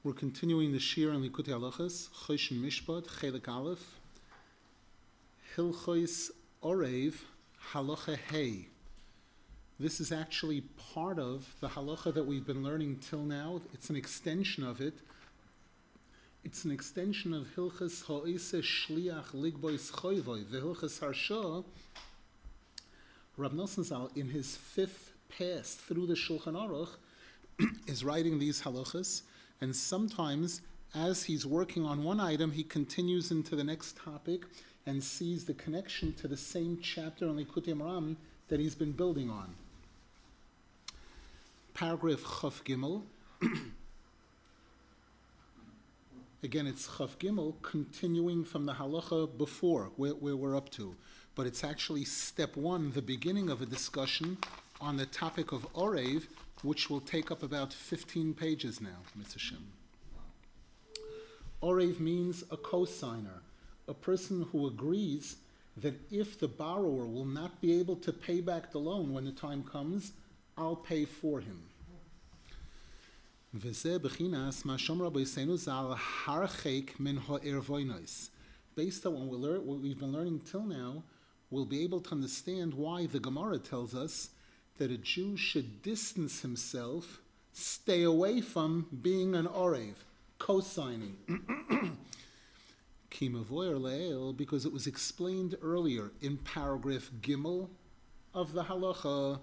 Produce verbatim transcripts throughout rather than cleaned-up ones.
We're continuing the Shir on Likutei Halachos, Choshen Mishpat, Chelik Aleph, Hilchos Orev, Halacha Hey. This is actually part of the halacha that we've been learning till now. It's an extension of it. It's an extension of Hilchos Ha'ise Shliach Ligbois Choyvoi, the Hilchos Harsha. Rab Nosson Zal, in his fifth pass through the Shulchan Aruch, is writing these halachas. And sometimes, as he's working on one item, he continues into the next topic and sees the connection to the same chapter on Likutei Moharan that he's been building on. Paragraph Chaf Gimel. Again, it's Chaf Gimel, continuing from the halacha before, where, where we're up to. But it's actually step one, the beginning of a discussion on the topic of Orev, which will take up about fifteen pages now, Mitzvah Shem. Orev means a cosigner, a person who agrees that if the borrower will not be able to pay back the loan when the time comes, I'll pay for him. Based on what we learn, what we've been learning till now, we'll be able to understand why the Gemara tells us that a Jew should distance himself, stay away from being an Orev, co-signing. Because it was explained earlier in paragraph Gimel of the halacha,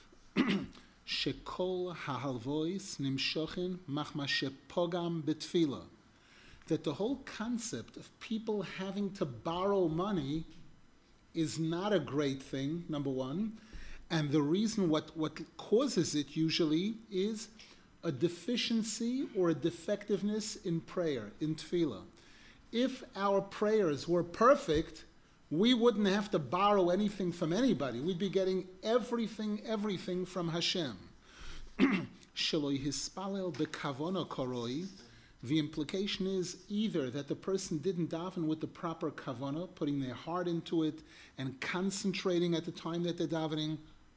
Shekol hahalvois nimshochin machmashe pogam betfila, that the whole concept of people having to borrow money is not a great thing, number one. And the reason what, what causes it usually is a deficiency or a defectiveness in prayer, in tefillah. If our prayers were perfect, we wouldn't have to borrow anything from anybody. We'd be getting everything, everything from Hashem. Sheloi hispalel bekavona koroi. The implication is either that the person didn't daven with the proper kavana, putting their heart into it and concentrating at the time that they're davening,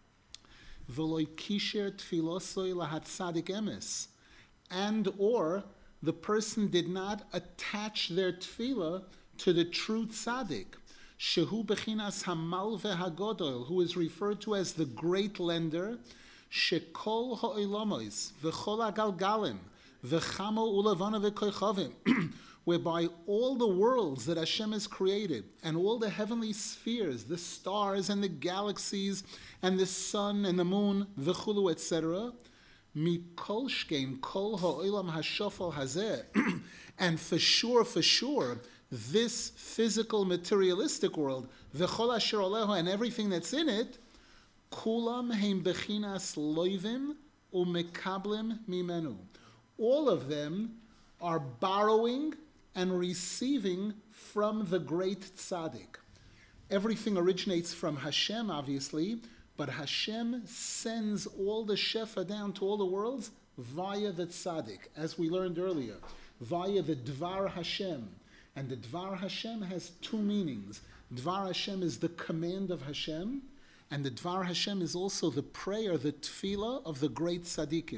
and or the person did not attach their tefillah to the true tzaddik, shehu bechinas hamalve hagodol, who is referred to as the great lender, shekol ha'olamos v'chol hagalgalim v'chamo ulavana v'koichavim, whereby all the worlds that Hashem has created and all the heavenly spheres, the stars and the galaxies and the sun and the moon, v'chulu, et cetera, mikol shkein kol ha'olam hashofal hazeh, and for sure, for sure, this physical materialistic world, v'chol asher oleho, and everything that's in it, kulam heim bechinas loivim umekablim mimenu. All of them are borrowing and receiving from the great tzaddik. Everything originates from Hashem, obviously, but Hashem sends all the shefa down to all the worlds via the tzaddik, as we learned earlier, via the Dvar Hashem. And the Dvar Hashem has two meanings. Dvar Hashem is the command of Hashem, and the Dvar Hashem is also the prayer, the tefillah of the great tzaddikim.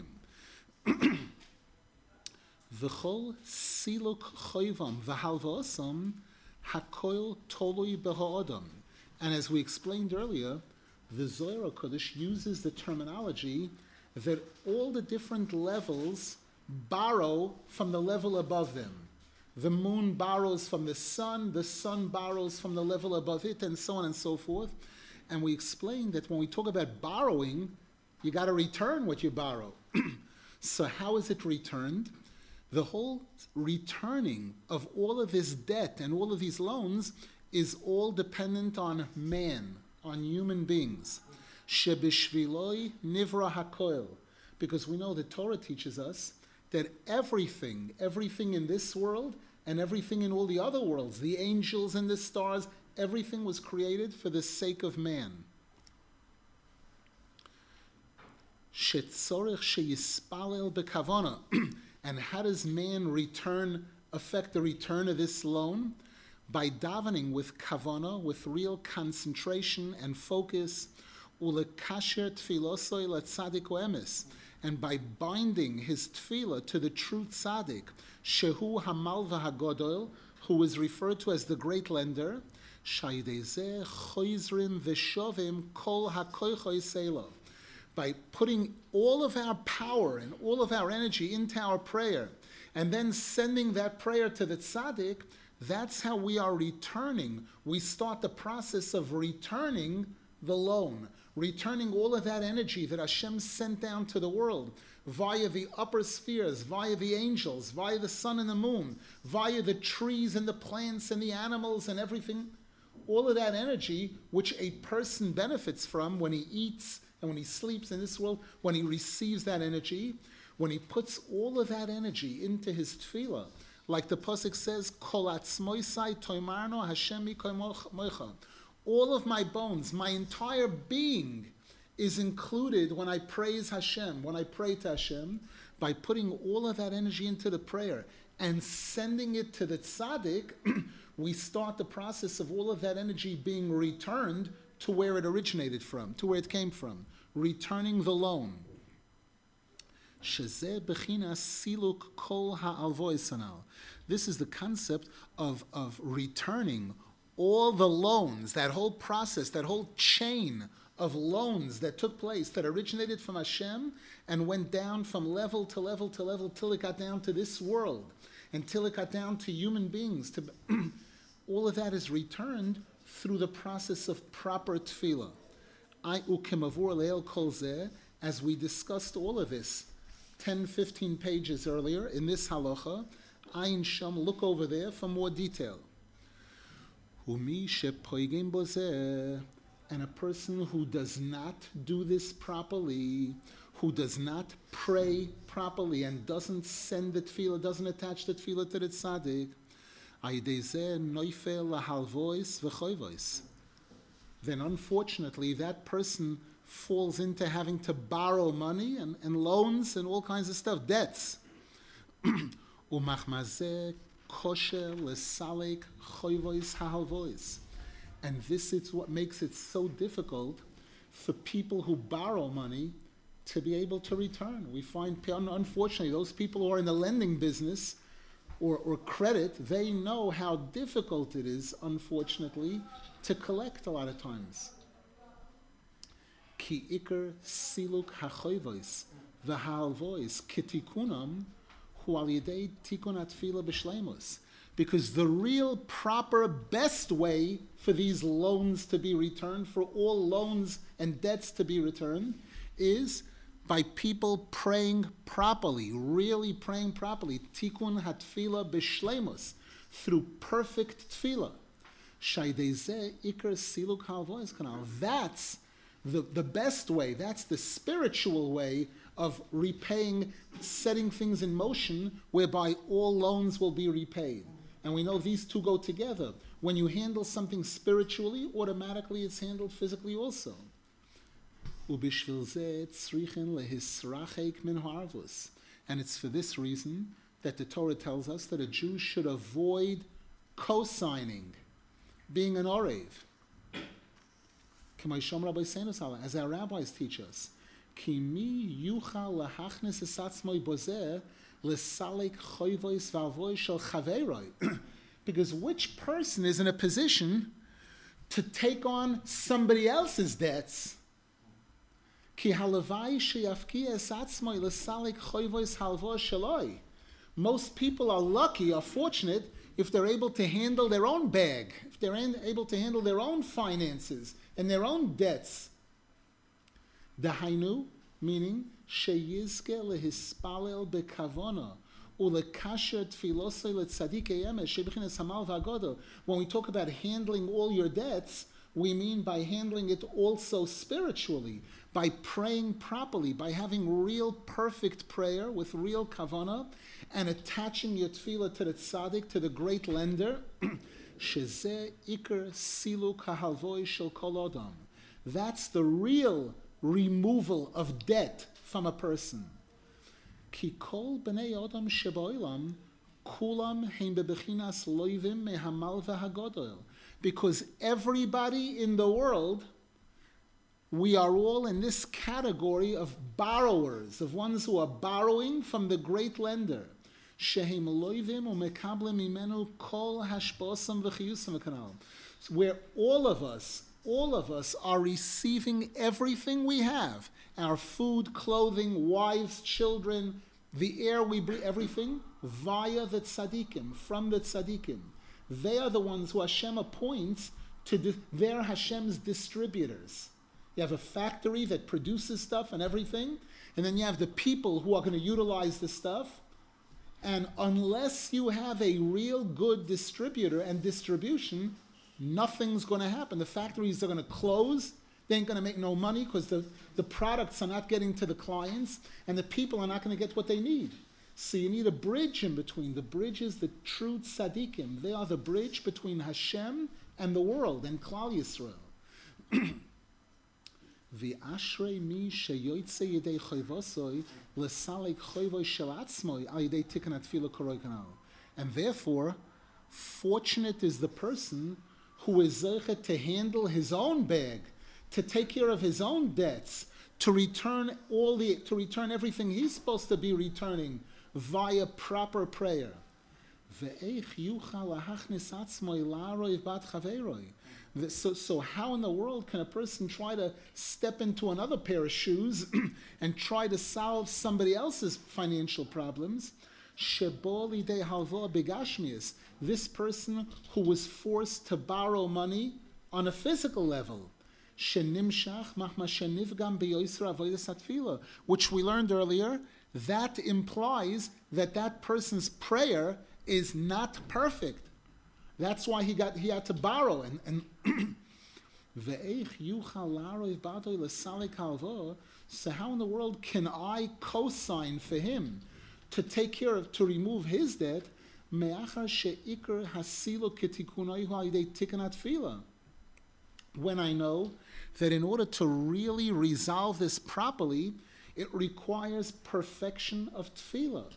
V'chol siluk choyvam v'halvosam hakoil tolui beha'odam. And as we explained earlier, the Zohar HaKodesh uses the terminology that all the different levels borrow from the level above them. The moon borrows from the sun, the sun borrows from the level above it, and so on and so forth. And we explained that when we talk about borrowing, you got to return what you borrow. So how is it returned? The whole returning of all of this debt and all of these loans is all dependent on man, on human beings. Shebishviloi nivra hakoil. Because we know the Torah teaches us that everything, everything in this world and everything in all the other worlds, the angels and the stars, everything was created for the sake of man. Shetzorech sheyispalel bekavana. And how does man return, affect the return of this loan? By davening with kavana, with real concentration and focus, ulekasher tfilosoi latzadik emes, and by binding his tefillah to the true tzaddik, shehu hamalva hagodol, who is referred to as the great lender, shaydezeh choizrim v'shovim kol hakoychoy seilo. By putting all of our power and all of our energy into our prayer, and then sending that prayer to the tzaddik, that's how we are returning. We start the process of returning the loan, returning all of that energy that Hashem sent down to the world via the upper spheres, via the angels, via the sun and the moon, via the trees and the plants and the animals and everything. All of that energy which a person benefits from when he eats and when he sleeps in this world, when he receives that energy, when he puts all of that energy into his tefillah, like the pasuk says, Kol atzmoisai toimarno Hashem mikoy moicha. All of my bones, my entire being is included when I praise Hashem, when I pray to Hashem, by putting all of that energy into the prayer and sending it to the tzaddik, we start the process of all of that energy being returned to where it originated from, to where it came from, returning the loan. This is the concept of, of returning all the loans, that whole process, that whole chain of loans that took place, that originated from Hashem and went down from level to level to level till it got down to this world, until it got down to human beings. To all of that is returned through the process of proper tefillah. I ukemavur leil kol zeh, as we discussed all of this ten, fifteen pages earlier in this halacha, Ayin Sham, look over there for more detail. Umi shepoigim bozeh, and a person who does not do this properly, who does not pray properly and doesn't send the tefillah, doesn't attach the tefillah to the tzaddik, then unfortunately that person falls into having to borrow money and, and loans and all kinds of stuff, debts. And this is what makes it so difficult for people who borrow money to be able to return. We find, unfortunately, those people who are in the lending business or, or credit, they know how difficult it is, unfortunately, to collect a lot of times. Ki ikar siluk hachoyvois v'halvois kitikunam hu al yedei tikun atfila b'shleimus. Because the real, proper, best way for these loans to be returned, for all loans and debts to be returned, is by people praying properly, really praying properly. Tikun hatfila b'shleimus, through perfect tefillah. Shaydezeh ikar siluk halvois kanal. That's the, the best way. That's the spiritual way of repaying, setting things in motion, whereby all loans will be repaid. And we know these two go together. When you handle something spiritually, automatically it's handled physically also. And it's for this reason that the Torah tells us that a Jew should avoid co-signing, being an orev. As our rabbis teach us, because which person is in a position to take on somebody else's debts? Most people are lucky, are fortunate, if they're able to handle their own bag, if they're able to handle their own finances and their own debts. Dahainu, meaning, sheyizke lehispalel bekavona, ulekasher tfilosei letzadik eyemes, shebichines hamal v'agodel. When we talk about handling all your debts, we mean by handling it also spiritually, by praying properly, by having real perfect prayer with real kavanah, and attaching your tefillah to the tzaddik, to the great lender. Shezeh ikar siluk hahalvoi shel kol adam. That's the real removal of debt from a person. Ki kol b'nei adam sheba'olam kulam heim bebechinas loivim mehamal v'hagodol. Because everybody in the world we are all in this category of borrowers, of ones who are borrowing from the great lender. Shehem loivim umekablim imenu kol hashbosam v'chiyusam v'kanal. Where all of us, all of us are receiving everything we have, our food, clothing, wives, children, the air we breathe, everything, via the tzaddikim, from the tzaddikim. They are the ones who Hashem appoints to, di- they're Hashem's distributors. You have a factory that produces stuff and everything, and then you have the people who are going to utilize the stuff. And unless you have a real good distributor and distribution, nothing's going to happen. The factories are going to close. They ain't going to make no money because the, the products are not getting to the clients, and the people are not going to get what they need. So you need a bridge in between. The bridge is the true tzaddikim. They are the bridge between Hashem and the world and Klal Yisrael. V'ashrei mi sheyoytze yedei choivosoi l'salek choivoi shel atzmoi al yedei tikkun hatefillah koroi kanal. And therefore, fortunate is the person who is zeichet to handle his own bag, to take care of his own debts, to return all the, to return everything he's supposed to be returning via proper prayer. Ve'eich yuchal lahachnis atzmoi la'aroi bat chaveroi. So, so how in the world can a person try to step into another pair of shoes and try to solve somebody else's financial problems? Shebo lidei halva begashmius. This person who was forced to borrow money on a physical level. Shenimshach machma shenivgam beyoisra avodas hatfilah, which we learned earlier, that implies that that person's prayer is not perfect. That's why he got he had to borrow and and so how in the world can I co-sign for him to take care of, to remove his debt? When I know that in order to really resolve this properly, it requires perfection of tefillah.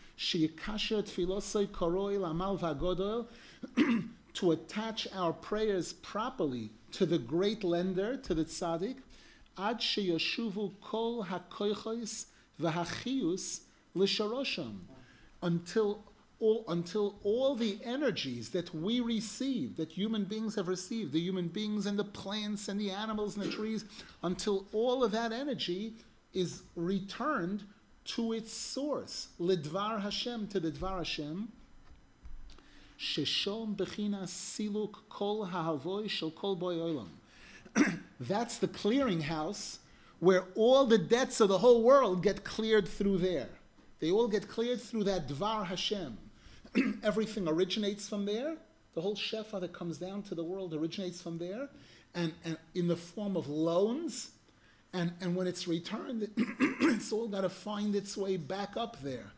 To attach our prayers properly to the great lender, to the tzaddik, ad sheyoshuvu kol hakoychos v'hachiyus l'sharosham, until all until all the energies that we receive, that human beings have received, the human beings and the plants and the animals and the trees, until all of that energy is returned to its source, lidvar Hashem, to the dvar Hashem. Sheshom bechina siluk kol hahavoy shel kol boy olam. That's the clearinghouse where all the debts of the whole world get cleared through there. They all get cleared through that dvar Hashem. Everything originates from there. The whole shefa that comes down to the world originates from there, and, and in the form of loans. And, and when it's returned, it's all got to find its way back up there.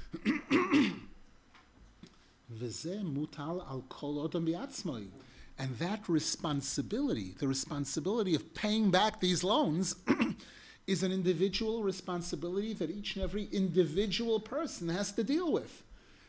And that responsibility, the responsibility of paying back these loans, is an individual responsibility that each and every individual person has to deal with.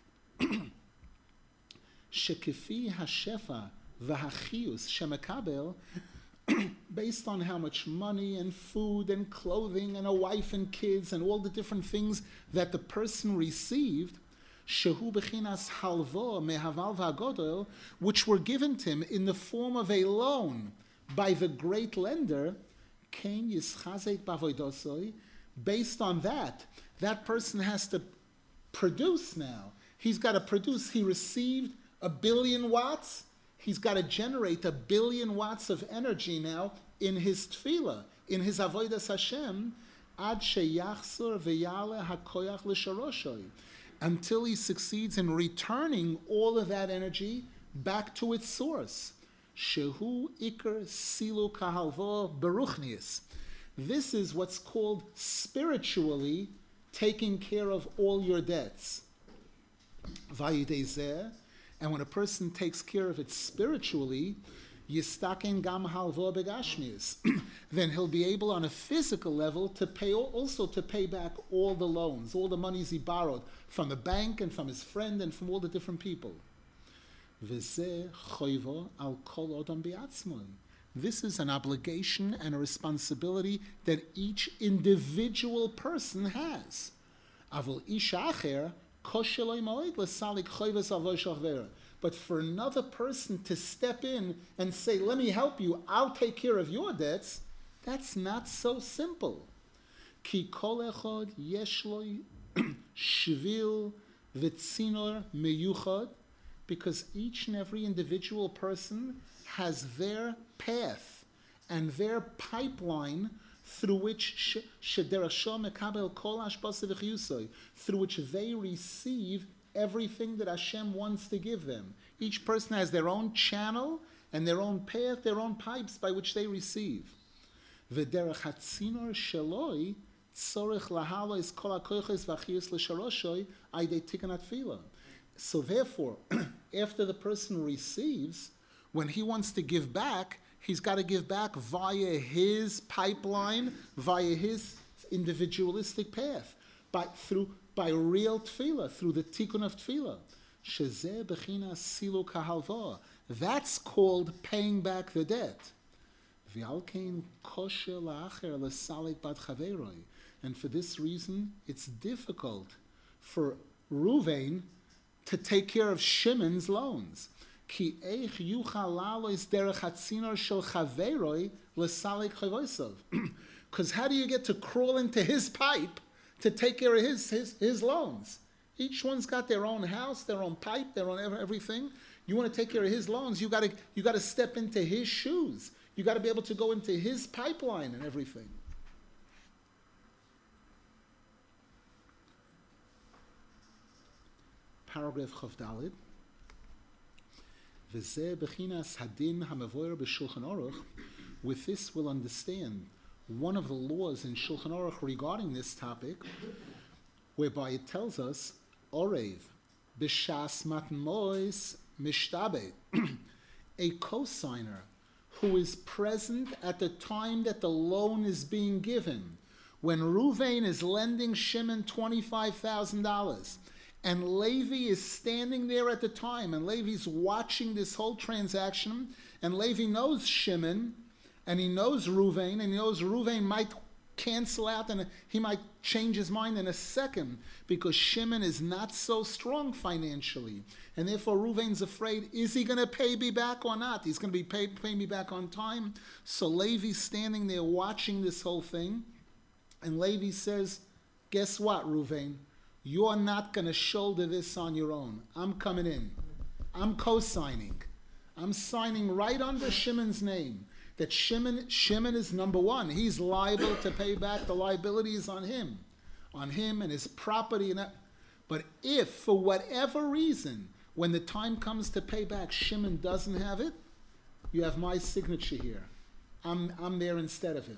Shekefi hashefa v'hachius shemekabel, based on how much money and food and clothing and a wife and kids and all the different things that the person received, shehu bechinas halvo mehaval v'agodol, which were given to him in the form of a loan by the great lender, kein yischazek b'avoidosoi. Based on that, that person has to produce now. He's got to produce. He received a billion watts. He's got to generate a billion watts of energy now in his tefillah, in his avodas Hashem, ad sheyachzor v'yale hakoyach l'sharoshoi, until he succeeds in returning all of that energy back to its source. Shehu ikar silu kahalvo beruchnius. This is what's called spiritually taking care of all your debts. Vayidezeh. And when a person takes care of it spiritually, yistaken gam halvo begashmius, then he'll be able on a physical level to pay, also to pay back all the loans, all the monies he borrowed from the bank and from his friend and from all the different people. V'zeh choivo al kol odam biatzmoi. This is an obligation and a responsibility that each individual person has. Avol isha acher kosher lo moed lesalik choivas avoy shachvera. But for another person to step in and say, let me help you, I'll take care of your debts, that's not so simple. Ki kol echad yesh lo shvil v'tzinor meyuchad, because each and every individual person has their path and their pipeline through which through which they receive everything that Hashem wants to give them. Each person has their own channel and their own path, their own pipes by which they receive. So therefore, after the person receives, when he wants to give back, he's got to give back via his pipeline, via his individualistic path, by through by real tefillah, through the tikkun of tefillah. Shezeh bechina silu kahalva. That's called paying back the debt. V'alkein kosher la'acher l'salik bad chaveroi. And for this reason, it's difficult for Ruvain to take care of Shimon's loans. Ki eich yuchal la'alois derech hatzinor shel chaveroi l'salik chavosav. Because how do you get to crawl into his pipe to take care of his, his, his loans? Each one's got their own house, their own pipe, their own everything. You want to take care of his loans, you got to you got to step into his shoes. You got to be able to go into his pipeline and everything. Paragraph Chav Daled. V'zeh bechinas hadin hamavoyer b'Shulchan Aruch. With this, we'll understand one of the laws in Shulchan Aruch regarding this topic, whereby it tells us, Orev, b'shas matan mois mishtabed, a cosigner who is present at the time that the loan is being given. When Ruvain is lending Shimon twenty-five thousand dollars, and Levi is standing there at the time, and Levi's watching this whole transaction, and Levi knows Shimon, and he knows Ruvain, and he knows Ruvain might cancel out, and he might change his mind in a second, because Shimon is not so strong financially. And therefore Ruvain's afraid, is he going to pay me back or not? He's going to be paid, pay me back on time. So Levi's standing there watching this whole thing, and Levi says, guess what, Ruvain? You're not going to shoulder this on your own. I'm coming in. I'm co-signing. I'm signing right under Shimon's name. That Shimon, Shimon is number one. He's liable to pay back. The liability is on him. On him and his property. And that. But if, for whatever reason, when the time comes to pay back, Shimon doesn't have it, you have my signature here. I'm, I'm there instead of him.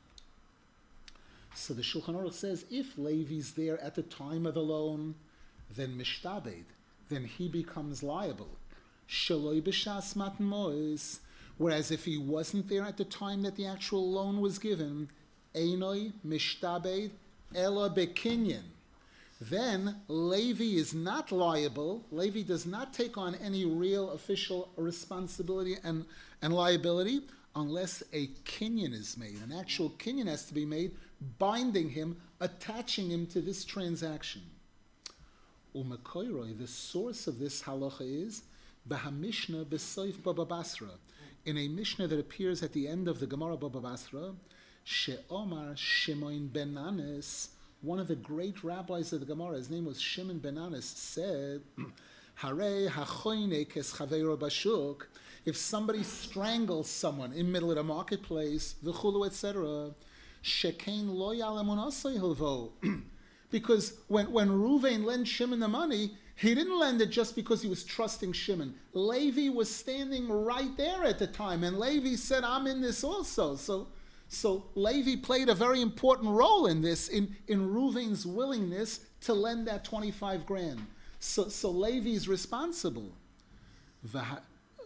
So the Shulchan Aruch says, if Levi's there at the time of the loan, then mishtabed, then he becomes liable. Shaloi b'shas matan mois. Whereas if he wasn't there at the time that the actual loan was given, einoi mishtabed ela bekinyan, then Levi is not liable. Levi does not take on any real official responsibility and, and liability unless a kinyan is made. An actual kinyan has to be made, binding him, attaching him to this transaction. Umakoiroi, the source of this halacha is Bahamishna B'Soif Baba Basra, in a Mishnah that appears at the end of the Gemara Baba Basra, She'omar Shimon ben Anis, one of the great rabbis of the Gemara, his name was Shimon ben Anis, said, Hare hachoine kes chaveiro bashuk, if somebody strangles someone in the middle of the marketplace, v'chulu, et cetera, shekein lo yalemun asay hilvo. Because when, when Ruvain lent Shimon the money, he didn't lend it just because he was trusting Shimon. Levi was standing right there at the time, and Levi said, I'm in this also. So, so Levi played a very important role in this, in, in Ruvain's willingness to lend that twenty-five grand. So, so Levi is responsible. V'hatana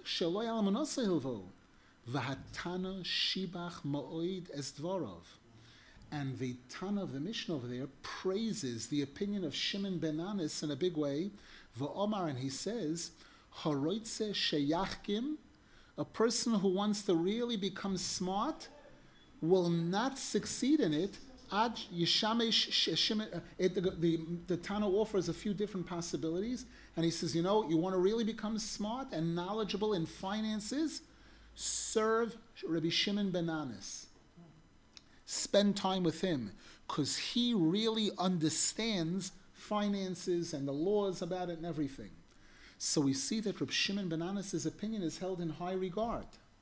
shibach ma'oid es dvorov. And the Tana of the Mishnah over there praises the opinion of Shimon ben Anis in a big way. V'omar, and he says, Haroitze sheyachkim A person who wants to really become smart will not succeed in it. Ad Yishamesh Shimon. The the Tana offers a few different possibilities, and he says, you know, you want to really become smart and knowledgeable in finances, serve Rabbi Shimon ben Anas. Spend time with him, because he really understands finances and the laws about it and everything. So we see that Rabbi Shimon ben Anas' opinion is held in high regard.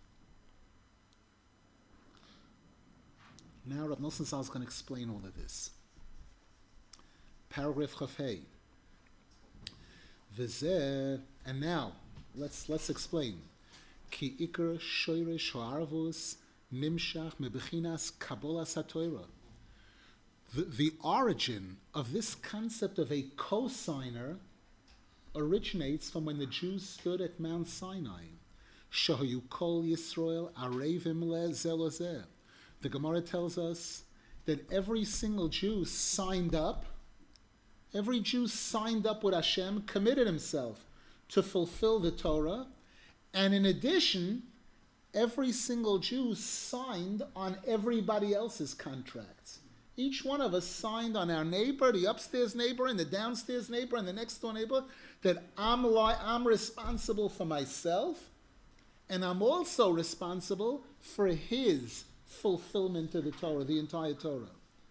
Now Rav Nosson Zal is going to explain all of this. Paragraph Chafei. V'zeh, and now let's let's explain. Ki ikar shoyresh ha'arvus nimshach mebechinas kabolas haTorah. The, the origin of this concept of a co-signer originates from when the Jews stood at Mount Sinai. Shahayu kol Yisrael arevim le'zeh lozeh. The Gemara tells us that every single Jew signed up, every Jew signed up with Hashem, committed himself to fulfill the Torah, and in addition, every single Jew signed on everybody else's contracts. Each one of us signed on our neighbor, the upstairs neighbor, and the downstairs neighbor, and the next door neighbor, that I'm, li- I'm responsible for myself, and I'm also responsible for his fulfillment of the Torah, the entire Torah.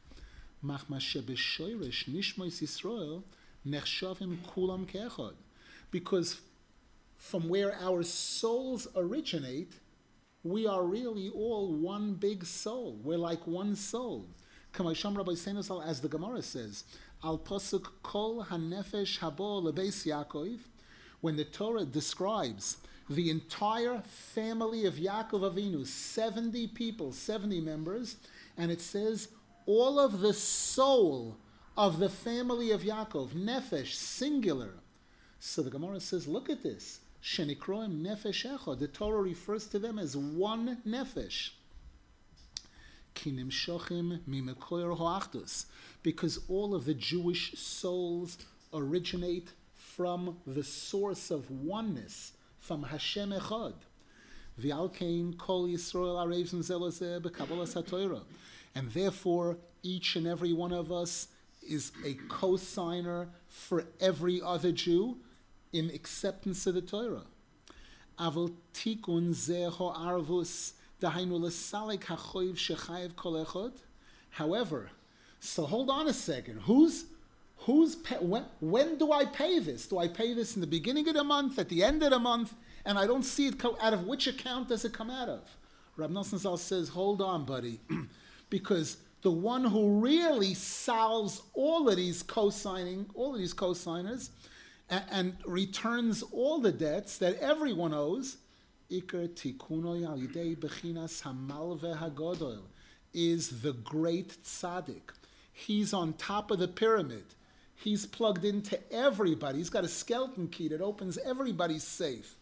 Because from where our souls originate, we are really all one big soul. We're like one soul. As the Gemara says, Al Pasuk Kol Hanefesh Habo Lebeis Yaakov, when the Torah describes the entire family of Yaakov Avinu, seventy people, seventy members, and it says all of the soul of the family of Yaakov, Nefesh, singular. So the Gemara says, look at this. Shenikroim Nefesh Echad. The Torah refers to them as one Nefesh. Kinim Shochim Mimekoyer Hoachdus. Because all of the Jewish souls originate from the source of oneness, from Hashem Echad. V'alkein kol Yisrael arevim zelozeh b'kabolas haTorah. And therefore, each and every one of us is a co-signer for every other Jew in acceptance of the Torah. Aval tikun zeh ho'arvus dahainu l'salik ha'choiv shechayev kol echad. However, so hold on a second. Who's Who's pay, when, when do I pay this? Do I pay this in the beginning of the month, at the end of the month, and I don't see it co- out of which account does it come out of? Rab Nosson Zal says, hold on, buddy, because the one who really solves all of these co-signing, all of these co-signers, and, and returns all the debts that everyone owes, Iker Tikunoi Al Yidei Bechinas Hamalve Hagodol, is the great tzaddik. He's on top of the pyramid. He's plugged into everybody. He's got a skeleton key that opens everybody's safe.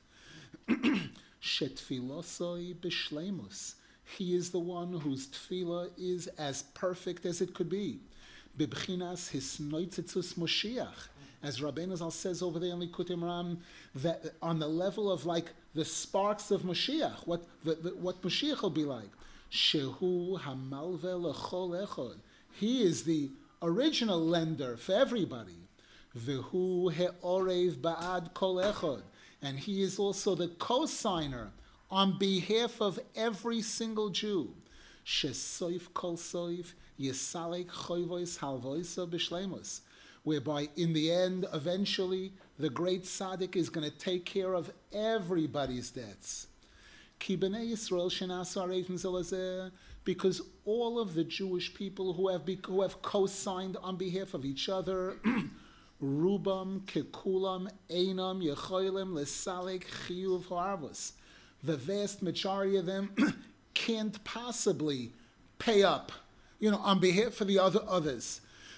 Shetfilosoi b'shleimus. He is the one whose tefillah is as perfect as it could be. Bibchinas hisnoitzitzus Moshiach. As Rabbeinu Zal says over there in Likutei Moharan, that on the level of like the sparks of Moshiach, what the, the, what Moshiach will be like. Shehu hamalve lechol echod. He is the original lender for everybody. V'hu he'orev ba'ad kol echod. And he is also the co-signer on behalf of every single Jew. Shesoif kol soif yisalek choyvois halvoisa b'shleimus. Whereby, in the end, eventually, the great tzaddik is going to take care of everybody's debts. Ki b'nei Yisrael shenasu arevim zelazeh. Because all of the Jewish people who have be, who have co-signed on behalf of each other, Rubam kekulam einam yecholim lesalik chiyuv ho'arvus. The vast majority of them can't possibly pay up, you know, on behalf of the other others.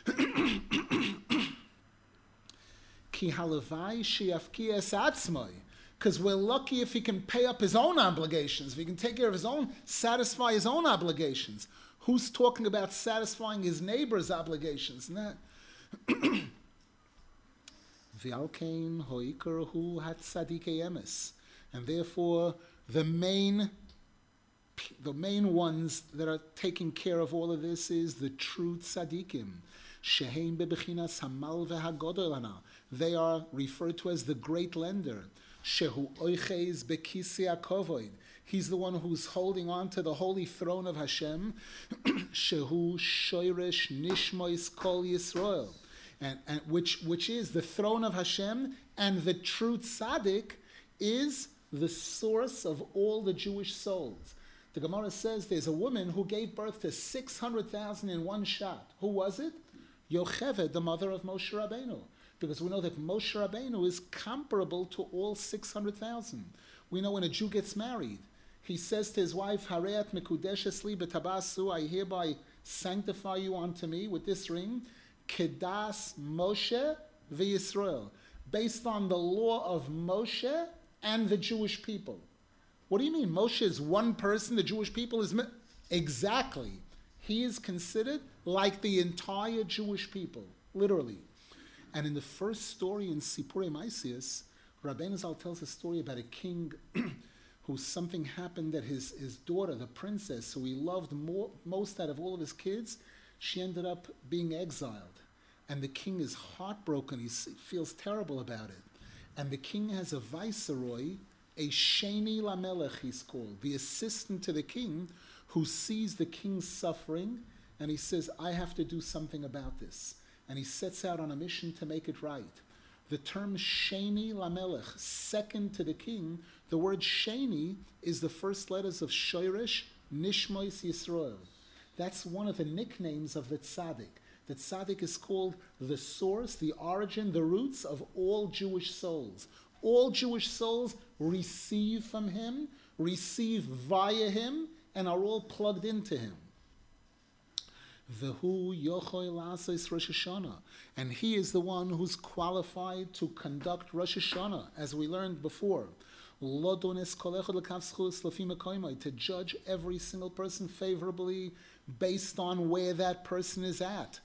Ki halavai she'afki es atzmai. Because we're lucky if he can pay up his own obligations, if he can take care of his own, satisfy his own obligations. Who's talking about satisfying his neighbor's obligations? V'alkein hoikar hu hat tzadikei emes. And therefore, The main, the main ones that are taking care of all of this is the true tzaddikim. Sheheim bebechinas hamal vehagodol hana. They are referred to as the great lender. Shehu oiches bekisi akovoid. He's the one who's holding on to the holy throne of Hashem. Shehu shoyresh nishmois kol Yisrael. And, and which, which is the throne of Hashem, and the true tzaddik is the source of all the Jewish souls. The Gemara says there's a woman who gave birth to six hundred thousand in one shot. Who was it? Yocheved, the mother of Moshe Rabbeinu. Because we know that Moshe Rabbeinu is comparable to all six hundred thousand. We know when a Jew gets married, he says to his wife, Hareat mekudeshes li betabasu, I hereby sanctify you unto me with this ring, Kedas Moshe v'Yisrael, based on the law of Moshe and the Jewish people. What do you mean? Moshe is one person, the Jewish people is... Exactly. He is considered like the entire Jewish people, literally. And in the first story in Sipurei Maisius, Rabbeinu Zal tells a story about a king who something happened that his, his daughter, the princess, who he loved more, most out of all of his kids, she ended up being exiled. And the king is heartbroken. He feels terrible about it. And the king has a viceroy, a Sheni Lamelech he's called, the assistant to the king, who sees the king's suffering, and he says, I have to do something about this. And he sets out on a mission to make it right. The term Sheni Lamelech, second to the king, the word Sheni is the first letters of Shoirish Nishmois Yisrael. That's one of the nicknames of the tzaddik. The tzaddik is called the source, the origin, the roots of all Jewish souls. All Jewish souls receive from him, receive via him, and are all plugged into him. V'hu yochoi la'asais Rosh Hashanah. And he is the one who's qualified to conduct Rosh Hashanah, as we learned before. Lo dones kol echad l'kav zchus l'fi mekoymai, to judge every single person favorably based on where that person is at.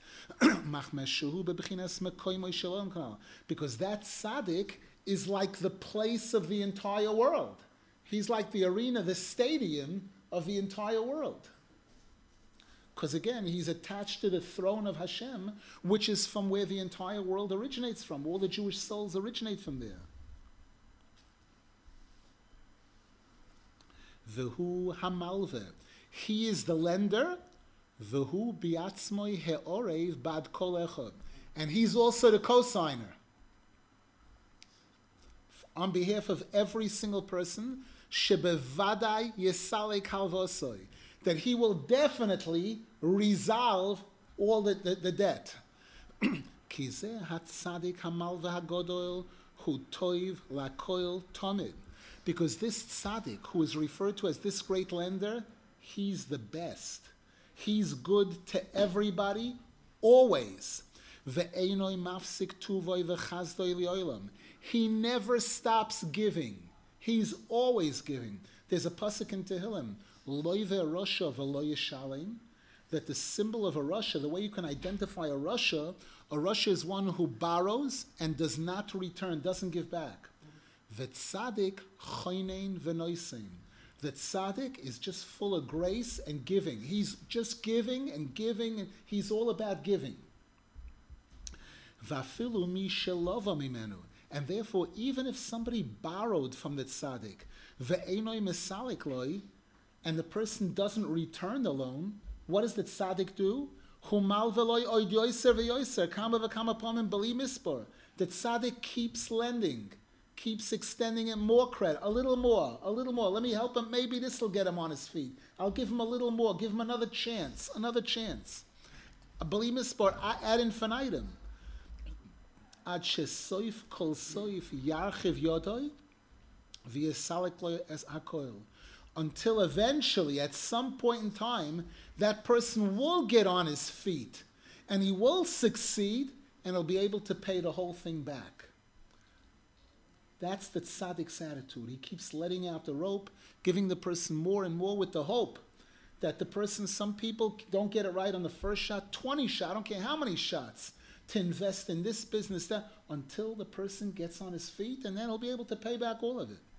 Because that tzaddik is like the place of the entire world. He's like the arena, the stadium of the entire world. Because again, he's attached to the throne of Hashem, which is from where the entire world originates from. All the Jewish souls originate from there. V'hu hamalve. He is the lender. V'hu biatzmoi he'orev bad kol echad. And he's also the co-signer. On behalf of every single person, shebevadai yesale kalvosoi, that he will definitely resolve all the, the, the debt. Kizeh hatzadik hamal v'hagodol hu toiv lakoil tomid. Because this tzaddik, who is referred to as this great lender, he's the best. He's good to everybody, always. Ve'enoi mafsik tuvoi v'chazdoi liolam. He never stops giving. He's always giving. There's a pasuk in Tehillim, Loi ve'rosha v'lo yishalem, that the symbol of a Rasha, the way you can identify a Rasha, a Rasha is one who borrows and does not return, doesn't give back. V'tzadik choynein v'noisein. The tzaddik is just full of grace and giving. He's just giving and giving, and he's all about giving. V'afilu mi shelova mimenu. And therefore, even if somebody borrowed from the tzaddik, ve'enoi mesalik loi, and the person doesn't return the loan, what does the tzaddik do? Humal v'loi oid yoiser v'yoiser, kama v'kama pomim b'li mispor. The tzaddik keeps lending, keeps extending him more credit, a little more, a little more. Let me help him. Maybe this will get him on his feet. I'll give him a little more. Give him another chance, another chance. B'li mispor, ad infinitum. Ad shesoif kol soif yarchiv yodoi v'yesalik lo es hakoil. Until eventually, at some point in time, that person will get on his feet and he will succeed and he'll be able to pay the whole thing back. That's the tzaddik's attitude. He keeps letting out the rope, giving the person more and more with the hope that the person, some people don't get it right on the first shot, twenty shots, I don't care how many shots, to invest in this business, that, until the person gets on his feet, and then he'll be able to pay back all of it.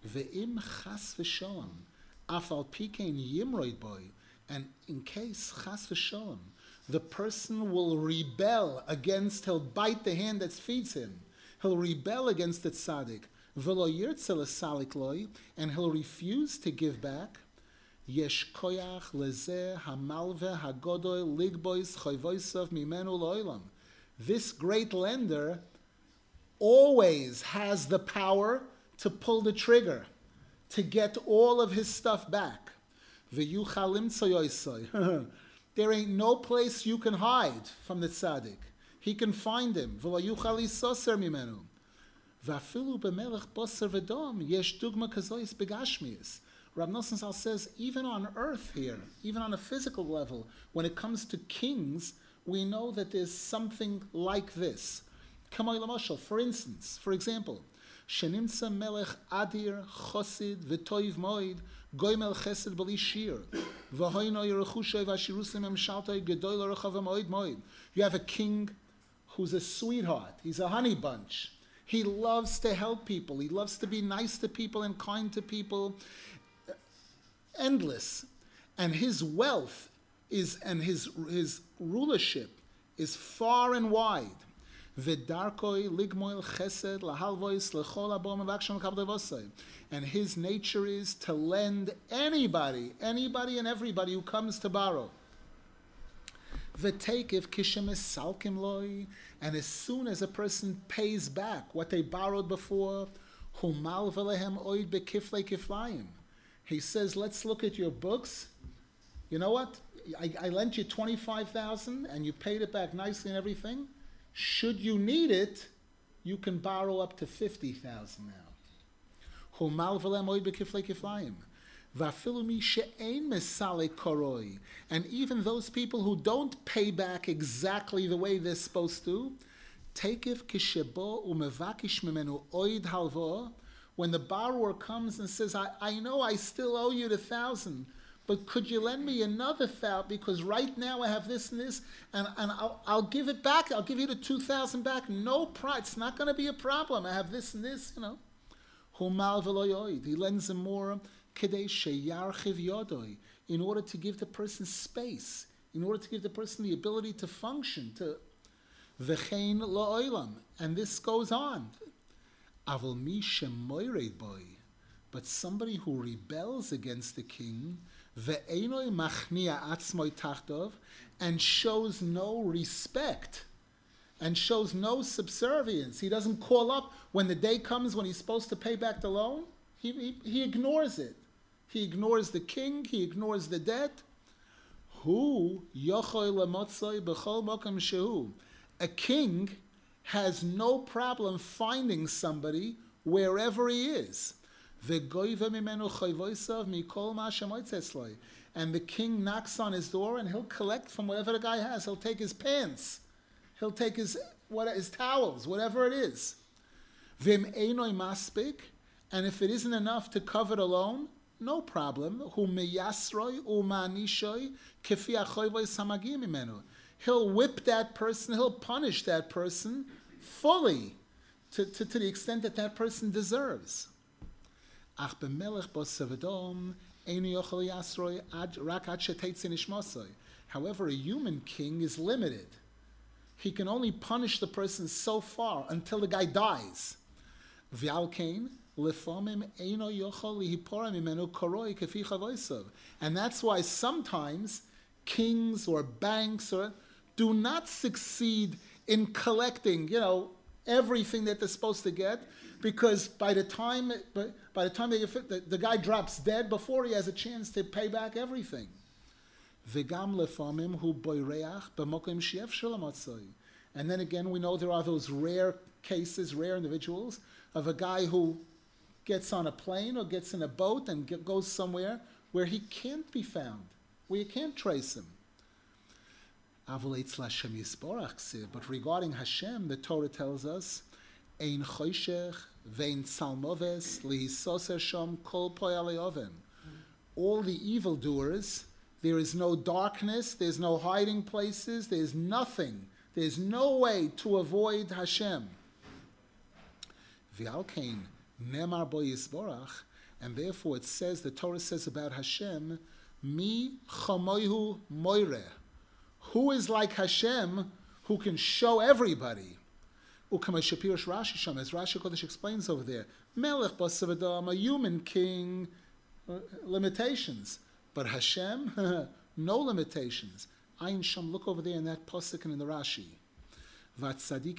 Ve'im chas v'shalom, afal pikein yimroid boy, and in case chas v'shalom, the person will rebel against, he'll bite the hand that feeds him. He'll rebel against the tzaddik. V'lo yirtze l'salik loy, and he'll refuse to give back. Yesh koyach lezeh hamalve hagodoy ligbois choyvoisav mimenu lo'olam. This great lender always has the power to pull the trigger, to get all of his stuff back. V'yuchal limtzo yoisoi. There ain't no place you can hide from the tzaddik. He can find him. V'lo yuchal isoser mimenu. V'afilu b'melech boser v'dom yesh dugma kazois begashmius. Rav Nosson Zal says, even on earth here, even on a physical level, when it comes to kings, we know that there's something like this. Kamay l'moshel, for instance, for example, Shenimtza melech adir chosid v'toiv moed goymel chesed b'li shir v'hoino yerechushay v'ashirusim emshaltay gedoy l'rechav moed moed. You have a king who's a sweetheart. He's a honey bunch. He loves to help people. He loves to be nice to people and kind to people. Endless. And his wealth is, and his, his rulership is far and wide. V'darkoi ligmoil chesed lahalvois lechol abom avakshon kabdevosai. And his nature is to lend anybody, anybody and everybody who comes to borrow. V'tekev kishemes salkim loi. And as soon as a person pays back what they borrowed before, humal v'lehem oid bekiflei kiflayim. He says, let's look at your books. You know what? I, I lent you twenty-five thousand dollars and you paid it back nicely and everything. Should you need it, you can borrow up to fifty thousand dollars now. Humal v'lehem oid bekiflei kiflayim. V'afilu mi she'ein mesale koroi. And even those people who don't pay back exactly the way they're supposed to, tekev kishebo umevakish mimenu oid halvo. When the borrower comes and says, I, I know I still owe you the thousand, but could you lend me another thousand? Because right now I have this and this, and, and I'll, I'll give it back. I'll give you the two thousand back. No problem. It's not going to be a problem. I have this and this, you know. Humal v'lo yoid. He lends him more kedei sheyarchiv yodoi, in order to give the person space, in order to give the person the ability to function, to v'chein lo'olam. And this goes on. Avol mi shemoired boy, but somebody who rebels against the king, ve'enoi machnia atzmoi tachtov, and shows no respect, and shows no subservience. He doesn't call up when the day comes when he's supposed to pay back the loan. He, he, he ignores it. He ignores the king. He ignores the debt. Hu yochoy lemotzoi b'chol mokem shehu. A king has no problem finding somebody wherever he is. And the king knocks on his door and he'll collect from whatever the guy has. He'll take his pants. He'll take his, what, his towels, whatever it is. And if it isn't enough to cover the loan, no problem. He'll whip that person, he'll punish that person fully to, to, to the extent that that person deserves. However, a human king is limited. He can only punish the person so far until the guy dies. And that's why sometimes kings or banks or do not succeed in collecting, you know, everything that they're supposed to get, because by the time by the time they get, the, the guy drops dead before he has a chance to pay back everything. And then again, we know there are those rare cases, rare individuals, of a guy who gets on a plane or gets in a boat and get, goes somewhere where he can't be found, where you can't trace him. But regarding Hashem, the Torah tells us, Ein choshech vein salmoves lihisoser shom kol poyalei oven. All the evildoers, there is no darkness, there's no hiding places, there's nothing, there's no way to avoid Hashem. V'alkein nemar bo yisborach, And therefore it says, the Torah says about Hashem, Mi chamoihu moireh. Who is like Hashem who can show everybody? Ukama Shapirish Rashi Sham, as Rashi Kodesh explains over there, Melech Basavadam, a human king, uh, limitations. But Hashem, no limitations. Ayin Sham, look over there in that Pasuk and in the Rashi. And the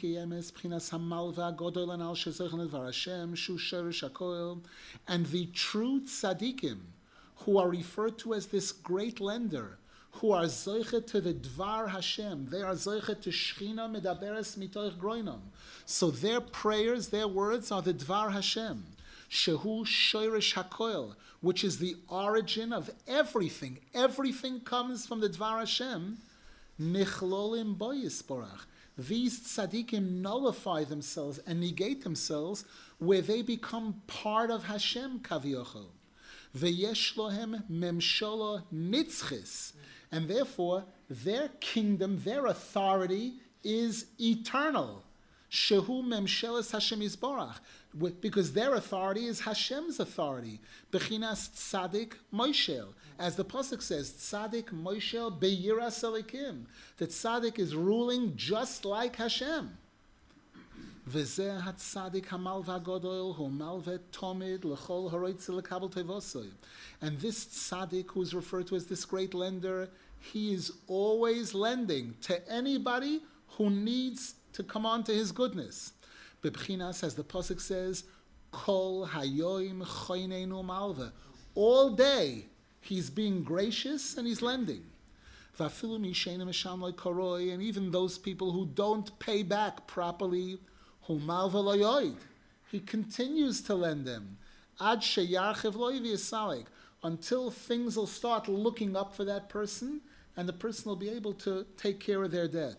true tzaddikim, who are referred to as this great lender, who are zoichet to the Dvar Hashem, they are zoichet to Shechina medaberes mitoich groinam. So their prayers, their words are the Dvar Hashem, shehu shoirish hakoil, which is the origin of everything. Everything comes from the Dvar Hashem. Nichlolim bo yisborach. These tzaddikim nullify themselves and negate themselves where they become part of Hashem kaviochel. Veyesh lohem memshola nitzchis. And therefore, their kingdom, their authority is eternal. Shehu memshelas Hashem yisborach. Because their authority is Hashem's authority. Bechinas tzadik moishel. As the Pasuk says, tzadik moishel beyiras elikim. That tzadik is ruling just like Hashem. V'zeh hatzadik hamal v'agodol hu malvet tomid l'chol haroitze l'kabel tevosoi. And this tzadik, who is referred to as this great lender, he is always lending to anybody who needs to come on to his goodness. Bebchinas, as the Pasuk says, Kol hayoim choynenu malva. All day, he's being gracious and he's lending. Vafilu mishenim misham lo koroi, and even those people who don't pay back properly, hu malva lo yoid. He continues to lend them. Ad sheyarchiv lo yisalik, until things will start looking up for that person, and the person will be able to take care of their debt.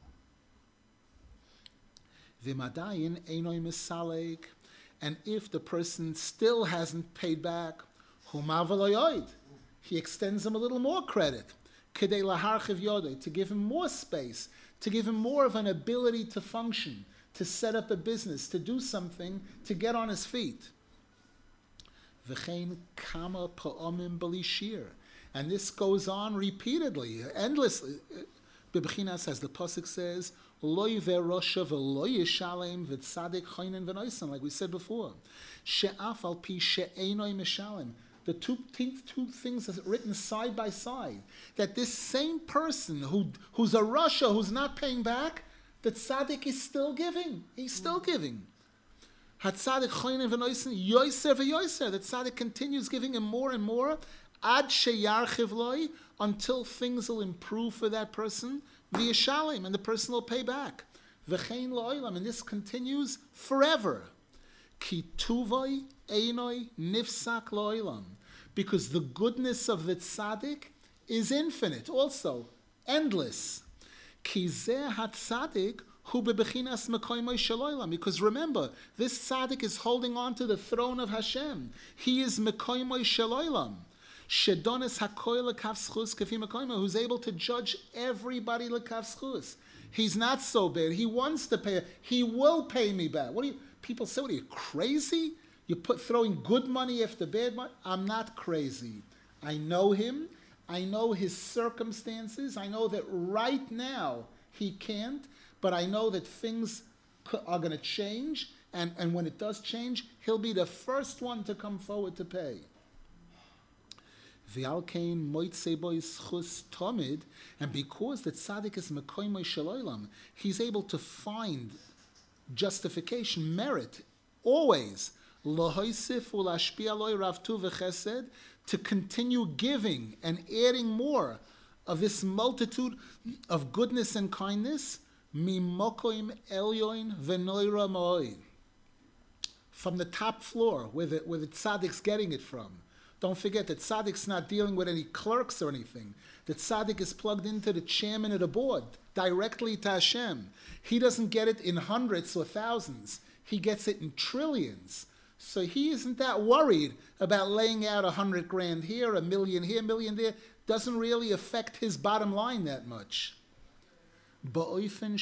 V'madayin einoi misalek, and if the person still hasn't paid back, humav v'loyoid, he extends him a little more credit, kedei laharchiv yodei, to give him more space, to give him more of an ability to function, to set up a business, to do something, to get on his feet. V'chein kama pa'omim b'lishir, and this goes on repeatedly, endlessly. B'bechinas, as the Pasuk says, Loi ve'rosha ve'lo yishalem v'tzadik choinen v'noisen, like we said before. She'af al pi she'enoi mishalem. The two, two things are written side by side. That this same person who, who's a Rasha, who's not paying back, the tzaddik is still giving. He's still giving. Hatzadik choinen v'noisen, yoiser v'yoiser. The tzaddik continues giving him more and more, ad sheyarchiv loi, until things will improve for that person. V'yishalim, and the person will pay back. V'chein lo'olam, and this continues forever. Ki tuvoi einoi nifsak lo'olam, because the goodness of the tzaddik is infinite, also endless. Ki zeh hatzadik hu bebechinas mekoymoi shalo'olam, because remember, this tzaddik is holding on to the throne of Hashem. He is mekoymoi shalo'olam. Shedonis hakoy lekav schus kefi mekoyma, who's able to judge everybody lekav schus. He's not so bad. He wants to pay. He will pay me back. What do you? People say, what are you, crazy? You put throwing good money after bad money? I'm not crazy. I know him. I know his circumstances. I know that right now he can't, but I know that things are going to change, and, and when it does change, he'll be the first one to come forward to pay. And because the tzaddik is mekoymoi shalolam, he's able to find justification, merit, always, to continue giving and adding more of this multitude of goodness and kindness, from the top floor, where the, where the tzaddik's getting it from. Don't forget that Tzaddik's not dealing with any clerks or anything. The Tzaddik is plugged into the chairman of the board, directly to Hashem. He doesn't get it in hundreds or thousands. He gets it in trillions. So he isn't that worried about laying out a hundred grand here, a million here, a million there. Doesn't really affect his bottom line that much. So again,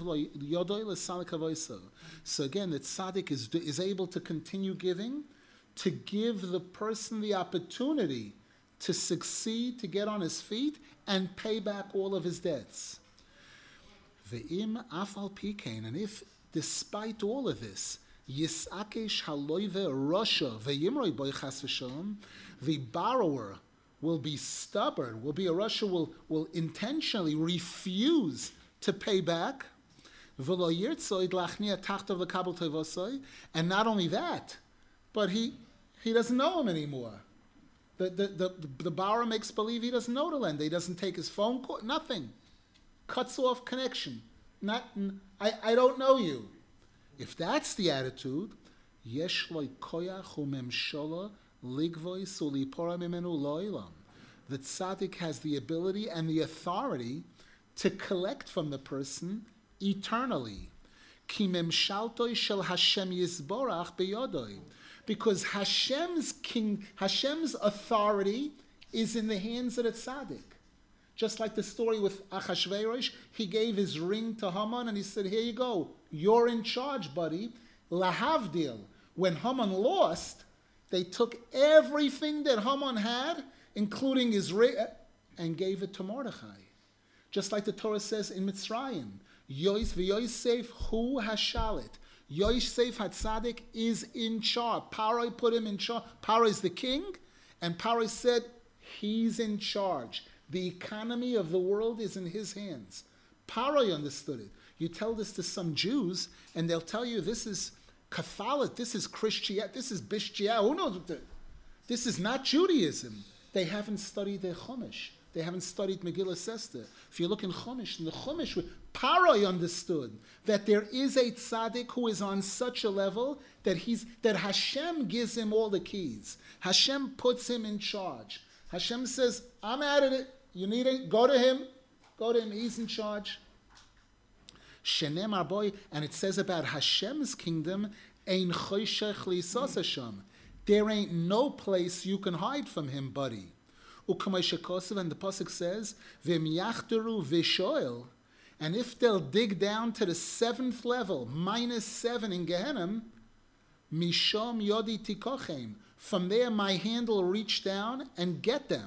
the Tzaddik is, is able to continue giving, to give the person the opportunity to succeed, to get on his feet, and pay back all of his debts. Ve'im afal pikein, and if, despite all of this, yisakesh haloive rasha ve'yimroi boi chas v'shalom, the borrower will be stubborn, will be a rasha, will, will intentionally refuse to pay back, and not only that, but he he doesn't know him anymore. The, the, the, the borrower makes believe he doesn't know the lender. He doesn't take his phone call, nothing. Cuts off connection. Not, I, I don't know you. If that's the attitude, yesh loy koyach umemshola ligvoi sulipora mimenu loilam. The tzaddik has the ability and the authority to collect from the person eternally. Ki memshaltoi shel Hashem yisborach beyodoi. Because Hashem's king, Hashem's authority is in the hands of the tzaddik. Just like the story with Achashverosh, he gave his ring to Haman and he said, here you go, you're in charge, buddy. Lahavdil. When Haman lost, they took everything that Haman had, including his ring, and gave it to Mordechai. Just like the Torah says in Mitzrayim, Yois v'Yosef hu hashalit. Yosef HaTzadik is in charge. Paroi put him in charge. Paroi is the king, and Paroi said, he's in charge. The economy of the world is in his hands. Paroi understood it. You tell this to some Jews, and they'll tell you this is Catholic, this is Christianity, this is Bishtia. Who knows what the, this is not Judaism. They haven't studied their Chumash. They haven't studied Megillah Esther. If you look in Chumash, in the Chumash, Paroi understood that there is a tzaddik who is on such a level that he's that Hashem gives him all the keys. Hashem puts him in charge. Hashem says, I'm out of it. You need it? Go to him. Go to him. He's in charge. Shenem Arboy, and it says about Hashem's kingdom, Ein choshech lisas Hashem. There ain't no place you can hide from him, buddy. And the pasuk says, "V'im yachteru v'shoel," and if they'll dig down to the seventh level, minus seven in Gehenna, mishom yodi tikochem. From there, my hand will reach down and get them.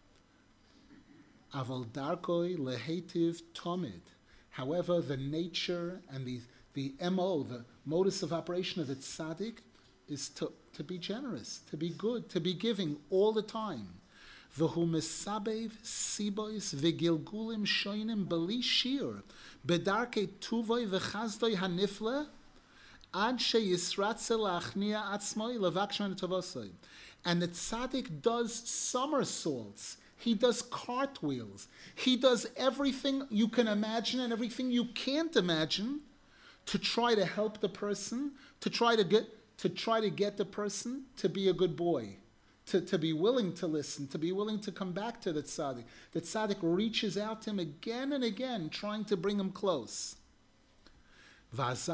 Aval darkoi lehetiv tomid. However, the nature and the the M O, the modus of operation of the tzaddik, is to, to be generous, to be good, to be giving all the time. V'hu mesabev sibois v'gilgulim shoinim beli shir bedarkei tuvoi v'chazdoi hanifle ad sheyisratze la'achnia atzmoi levakshman tovosoi. And the tzaddik does somersaults. He does cartwheels. He does everything you can imagine and everything you can't imagine to try to help the person, to try to get to try to get the person to be a good boy. To, to be willing to listen, to be willing to come back to the tzaddik. The tzaddik reaches out to him again and again, trying to bring him close. And if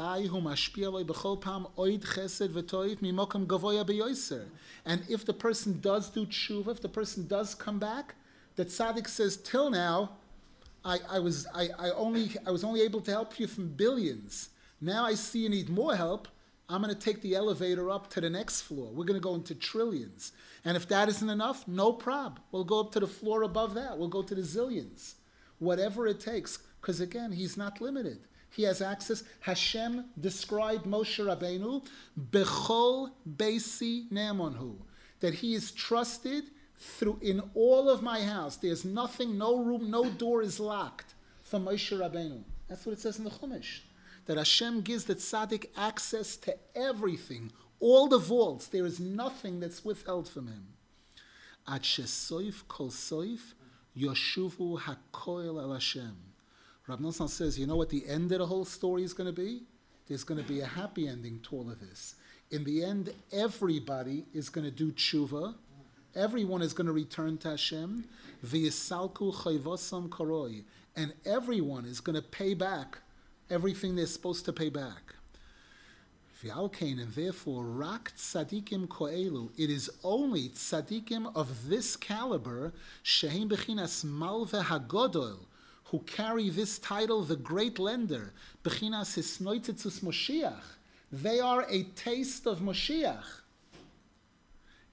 the person does do tshuva, if the person does come back, the tzaddik says, till now, I, I, was, I, I, only, I was only able to help you from billions. Now I see you need more help. I'm going to take the elevator up to the next floor. We're going to go into trillions. And if that isn't enough, no problem. We'll go up to the floor above that. We'll go to the zillions. Whatever it takes. Because again, he's not limited. He has access. Hashem described Moshe Rabbeinu, Bechol Beisi Ne'emonhu, that he is trusted through in all of my house. There's nothing, no room, no door is locked for Moshe Rabbeinu. That's what it says in the Chumash. That Hashem gives the tzaddik access to everything, all the vaults. There is nothing that's withheld from him. Ad shesoif kol soif yoshuvu hakoil el Hashem. Rav Nosson says, you know what the end of the whole story is going to be? There's going to be a happy ending to all of this. In the end, everybody is going to do tshuva. Everyone is going to return to Hashem. V'yisalku chayvosam koroi. And everyone is going to pay back everything they're supposed to pay back. And therefore, rak tzadikim koelu. It is only tzadikim of this caliber, shehem bechinas malve hagodol, who carry this title, the great lender, bechinas hisnoitzetzus Moshiach. They are a taste of Moshiach.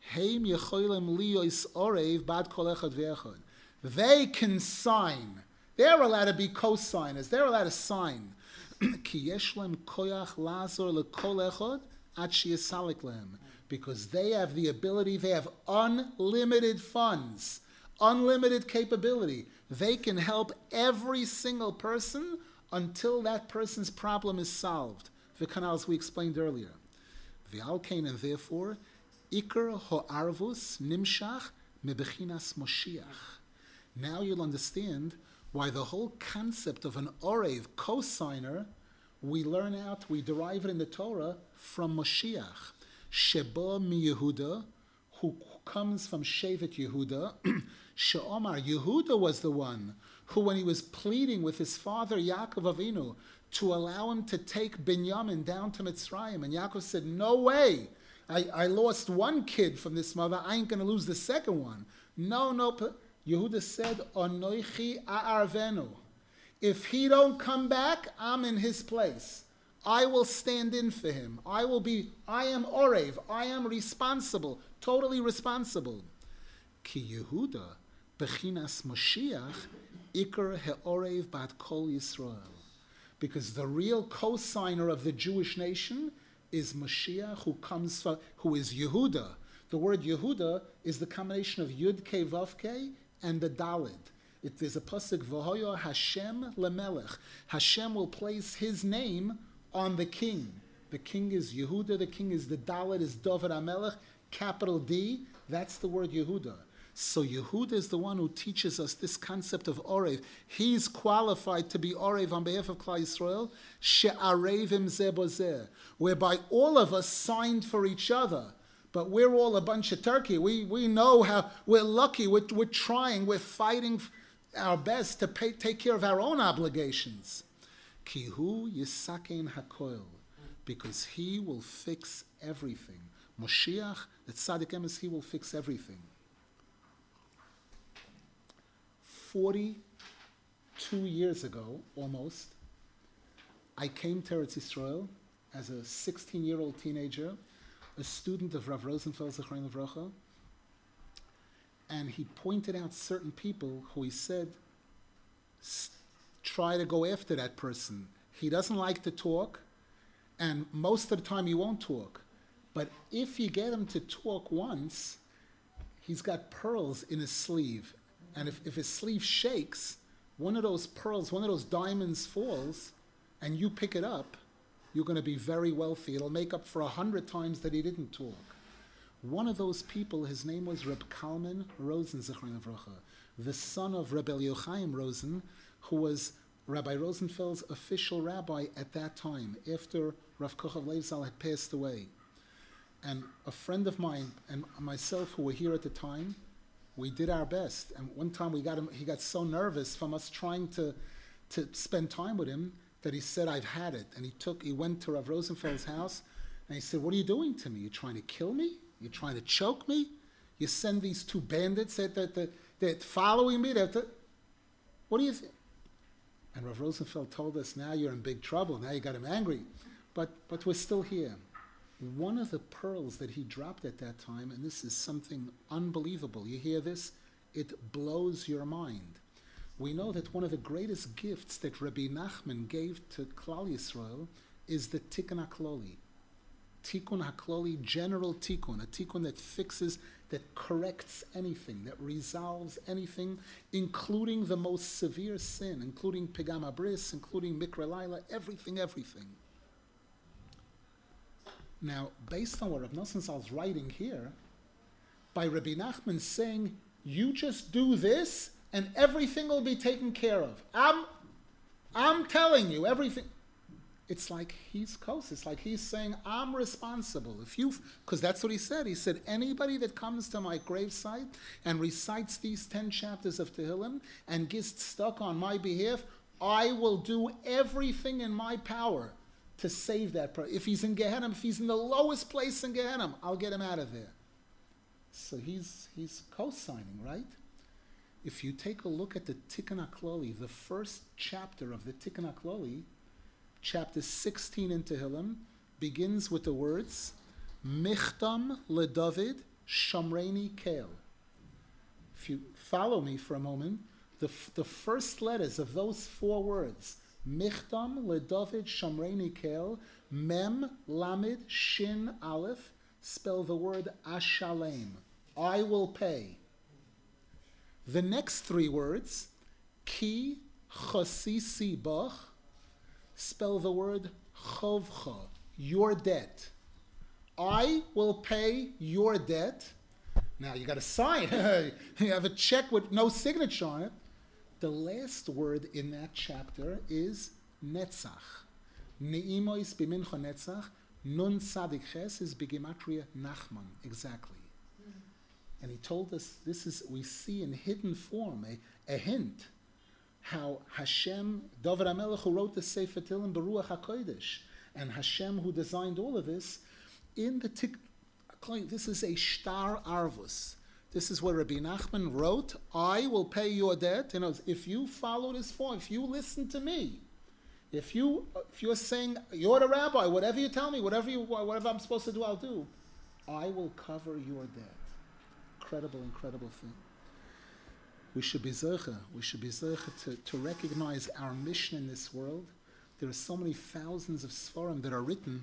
Heim yecholim liyos orev bad kol echad ve'echad. They can sign. They're allowed to be co-signers. They're allowed to sign. Ki yesh lem koyach lazor lekol echad ad sheyasalik lehem. Because they have the ability, they have unlimited funds, unlimited capability. They can help every single person until that person's problem is solved. The canals we explained earlier. V'alkein, and therefore, Iker ho'arvus nimshach mebechinas Moshiach. Now you'll understand why the whole concept of an Orev, co-signer, we learn out, we derive it in the Torah from Moshiach. Sheba mi Yehuda, who comes from Shevet Yehuda. She'omar, Yehuda was the one who, when he was pleading with his father Yaakov Avinu to allow him to take Binyamin down to Mitzrayim, and Yaakov said, no way, I, I lost one kid from this mother, I ain't going to lose the second one. No, no, Yehuda said, Onoichi a'arvenu. If he don't come back, I'm in his place. I will stand in for him. I will be, I am Orev. I am responsible, totally responsible. Ki Yehuda, bechinas Moshiach, Iker he'orev bat kol Yisrael. Because the real co-signer of the Jewish nation is Moshiach, who comes from, who is Yehuda. The word Yehuda is the combination of Yud Kei Vav Kei and the Dalid. It is a pasuk, V'hoyo Hashem lemelech. Hashem will place his name on the king. The king is Yehuda, the king is the Dalet, is David HaMelech, capital D, that's the word Yehuda. So Yehuda is the one who teaches us this concept of Orev. He's qualified to be Orev on behalf of Klal Yisrael, she'arevim zeh bozeh, whereby all of us signed for each other, but we're all a bunch of turkey. We we know how, we're lucky, we're, we're trying, we're fighting our best to pay, take care of our own obligations. Kihu yisakein hakoil, because he will fix everything. Moshiach, the tzaddik emes, he will fix everything. Forty-two years ago, almost, I came to Eretz Yisrael as a sixteen-year-old teenager, a student of Rav Rosenfeld Zechron Livracha, and he pointed out certain people who he said, try to go after that person. He doesn't like to talk, and most of the time he won't talk. But if you get him to talk once, he's got pearls in his sleeve. And if, if his sleeve shakes, one of those pearls, one of those diamonds falls, and you pick it up, you're going to be very wealthy. It'll make up for a hundred times that he didn't talk. One of those people, his name was Reb Kalman Rosen, Zechron Livracha, the son of Reb Elio Chaim Rosen, who was Rabbi Rosenfeld's official rabbi at that time, after Rav Kochav Leib Zal had passed away. And a friend of mine and myself, who were here at the time, we did our best. And one time we got him, he got so nervous from us trying to, to spend time with him that he said, I've had it. And he took, he went to Rav Rosenfeld's house and he said, what are you doing to me? You're trying to kill me? You're trying to choke me? You send these two bandits that, that, that, that following me? That, that, what do you think? And Rav Rosenfeld told us, now you're in big trouble. Now you got him angry. But, but we're still here. One of the pearls that he dropped at that time, and this is something unbelievable. You hear this? It blows your mind. We know that one of the greatest gifts that Rabbi Nachman gave to Klal Yisrael is the Tikkun HaKloli. Tikkun HaKloli, general tikkun, a tikkun that fixes, that corrects anything, that resolves anything, including the most severe sin, including Pigam Abris, including Mikra Laila, everything, everything. Now, based on what Rav Nosson Zal is writing here, by Rabbi Nachman saying, you just do this and everything will be taken care of. I'm, I'm telling you, everything. It's like he's close. It's like he's saying, I'm responsible. If you, because that's what he said. He said, anybody that comes to my gravesite and recites these ten chapters of Tehillim and gets stuck on my behalf, I will do everything in my power to save that person. If he's in Gehenna, if he's in the lowest place in Gehenna, I'll get him out of there. So he's he's co-signing, right? If you take a look at the Tikkun HaKloli, the first chapter of the Tikkun HaKloli, chapter sixteen in Tehillim, begins with the words, Michtam LeDavid Shomreini Kel. If you follow me for a moment, the, the first letters of those four words, Michtam LeDavid Shomreini Kel, Mem Lamed Shin Aleph, spell the word Ashalem. I will pay. The next three words, Ki Chosisi Bach, spell the word Chovcha, your debt. I will pay your debt. Now you got to sign. You have a check with no signature on it. The last word in that chapter is Netzach. Ne'imois b'mincha Netzach. Nun Tzadik Ches is Begematria Nachman. Exactly. And he told us this is, we see in hidden form, a, a hint, how Hashem, David HaMelech, who wrote the Sefer Tehillim Beruach HaKodesh, and Hashem, who designed all of this, in the Tik, this is a Shtar Arvus. This is where Rabbi Nachman wrote, I will pay your debt. You know, if you follow this form, if you listen to me, if you if you're saying you're the rabbi, whatever you tell me, whatever you whatever I'm supposed to do, I'll do. I will cover your debt. Incredible, incredible thing. We should be zeicha. We should be zeicha to, to recognize our mission in this world. There are so many thousands of svarim that are written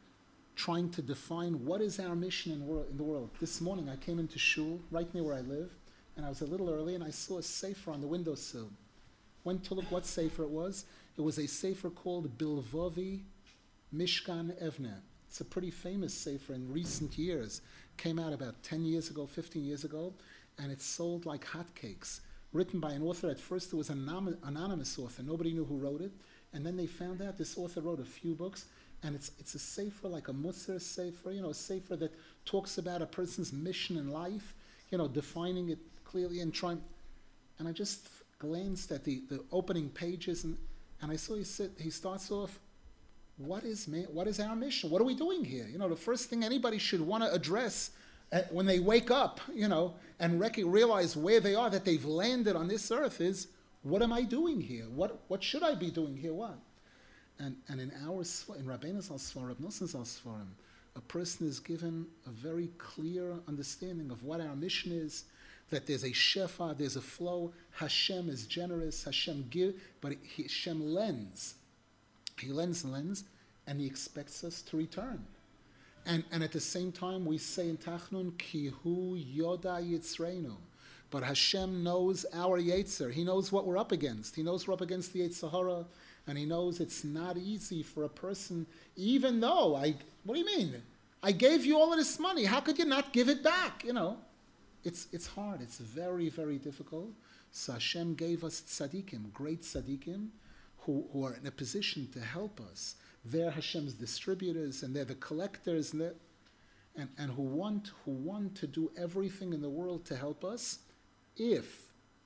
trying to define what is our mission in, world, in the world. This morning I came into shul right near where I live, and I was a little early, and I saw a sefer on the windowsill. Went to look what sefer it was. It was a sefer called Bilvovi Mishkan Evne. It's a pretty famous sefer in recent years. Came out about ten years ago, fifteen years ago, and it's sold like hotcakes. Written by an author. At first it was an anom- anonymous author. Nobody knew who wrote it. And then they found out this author wrote a few books. And it's it's a sefer, like a Musar sefer, you know, a sefer that talks about a person's mission in life, you know, defining it clearly and trying. And I just glanced at the, the opening pages, and, and I saw he said, he starts off, what is ma- what is our mission? What are we doing here? You know, the first thing anybody should want to address uh, when they wake up, you know, and rec- realize where they are, that they've landed on this earth, is, what am I doing here? What what should I be doing here? What? And and in our in Rabbeinu Zal Sfarim, Nosson Zal Sfarim, a person is given a very clear understanding of what our mission is. That there's a shefa, there's a flow. Hashem is generous. Hashem give, but he, Hashem lends. He lends and lends, and he expects us to return. And and at the same time, we say in Tachnun, Ki hu yoda yitzreinu. But Hashem knows our Yetzer. He knows what we're up against. He knows we're up against the Yetzer Hara, and he knows it's not easy for a person, even though I, what do you mean? I gave you all of this money. How could you not give it back? You know, it's it's hard. It's very, very difficult. So Hashem gave us tzaddikim, great tzaddikim, who, who are in a position to help us. They're Hashem's distributors, and they're the collectors, and, and, and who want who want to do everything in the world to help us, if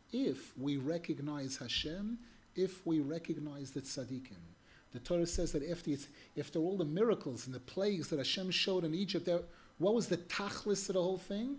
if we recognize Hashem, if we recognize the tzaddikim. The Torah says that after, it's, after all the miracles and the plagues that Hashem showed in Egypt, there, what was the tachlis of the whole thing?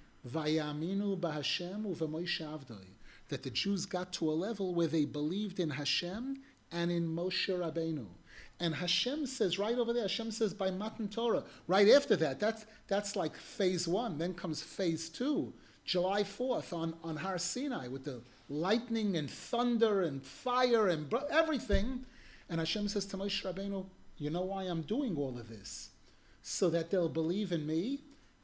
Vayaminu b'Hashem u'v'Moshe Avdoi. That the Jews got to a level where they believed in Hashem and in Moshe Rabbeinu. And Hashem says right over there, Hashem says by Matan Torah, right after that, that's, that's like phase one. Then comes phase two, July fourth on, on Har Sinai with the lightning and thunder and fire and br- everything. And Hashem says to Moshe Rabbeinu, you know why I'm doing all of this? So that they'll believe in me,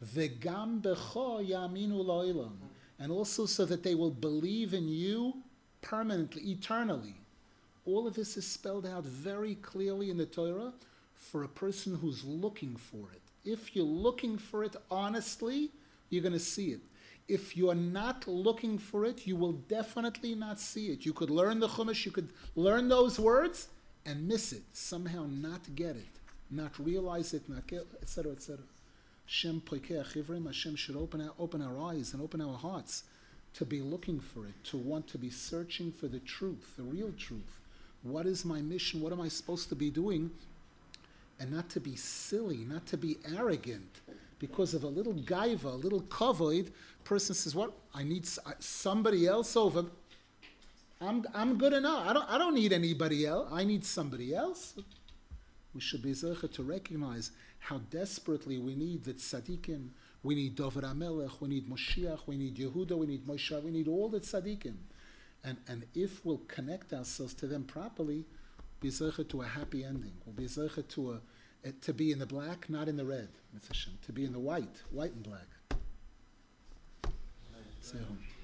v'gam b'cho yaminu lo'ilam, and also so that they will believe in you permanently, eternally. All of this is spelled out very clearly in the Torah for a person who's looking for it. If you're looking for it honestly, you're going to see it. If you're not looking for it, you will definitely not see it. You could learn the Chumash, you could learn those words and miss it, somehow not get it, not realize it, not get, et cetera, et cetera. Hashem poikei achivrim, Hashem should open our, open our eyes and open our hearts to be looking for it, to want to be searching for the truth, the real truth. What is my mission? What am I supposed to be doing? And not to be silly, not to be arrogant. Because of a little gaiva, a little kavod, person says, what? I need somebody else over. I'm I'm good enough. I don't I don't need anybody else. I need somebody else. We should be zeicha to recognize how desperately we need the tzaddikim We need David HaMelech, we need Moshiach, we need Yehuda, we need Moshe, we need all the tzaddikim. And, and if we'll connect ourselves to them properly, we'll be zeicha to a happy ending. We'll be zeicha to, a, to be in the black, not in the red. To be in the white, white and black. So,